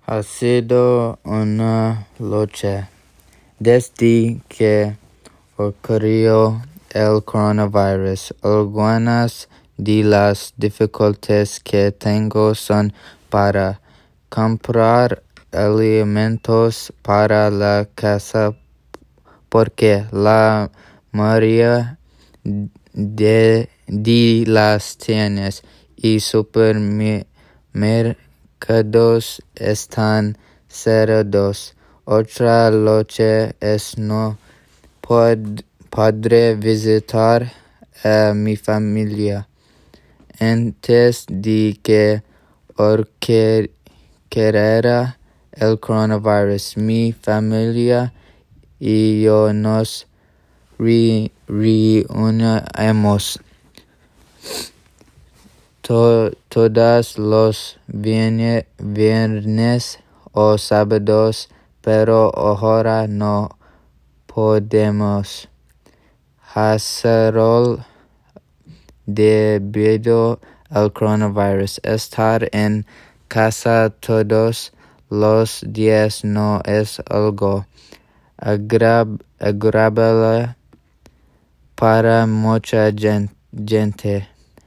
Ha sido una lucha desde que ocurrió el coronavirus. Algunas de las dificultades que tengo son para comprar alimentos para la casa porque la mayoría de las tiendas y supermercados están cerrados. Otra lucha es no podré visitar a mi familia. Antes de que ocurriera el coronavirus, mi familia y yo nos reunimos todos los viernes o sábados, pero ahora no podemos hacerlo debido al coronavirus. Estar en casa todos los días no es algo agradable para mucha gente.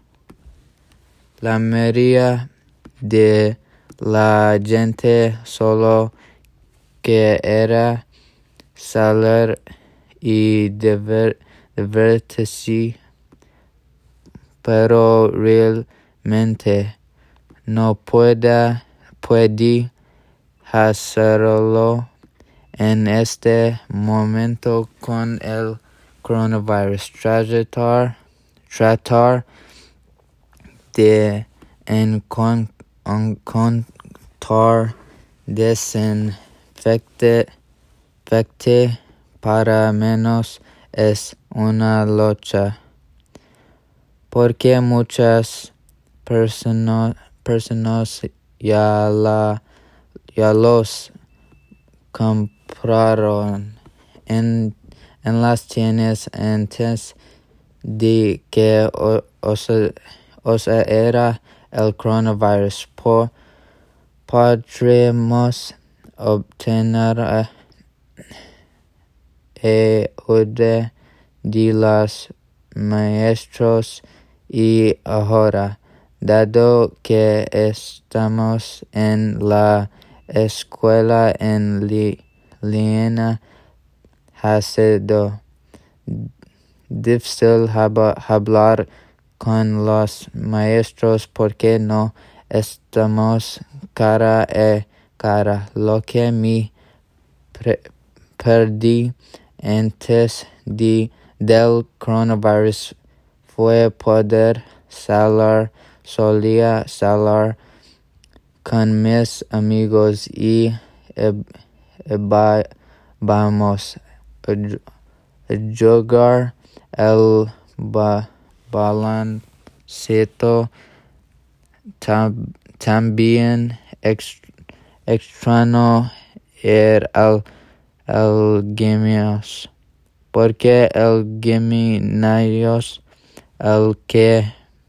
La mayoría de la gente solo quiere salir y divertirse, pero realmente no puede hacerlo en este momento con el coronavirus. Tratar de encontrar desinfectante para menos es una lucha, porque muchas personas ya los compraron en las tiendas antes de que era el coronavirus. Podremos obtener ayuda de los maestros y ahora, dado que estamos en la escuela en línea, ha sido difícil hablar con los maestros porque no estamos cara a cara. Lo que me perdí antes del coronavirus fue poder salir. Solía salir con mis amigos y vamos a jugar el baloncito. También extraño ir al gimnasio, porque el gimnasio el que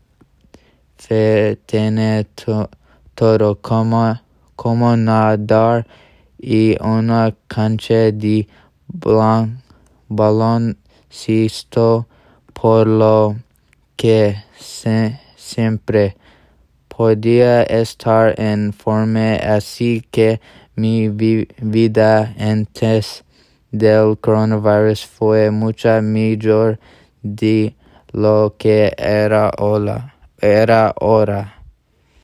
tiene todo como nadar y una cancha de baloncesto, por lo que siempre podía estar en forma, así que mi vida antes del coronavirus fue mucho mejor de lo que era ahora.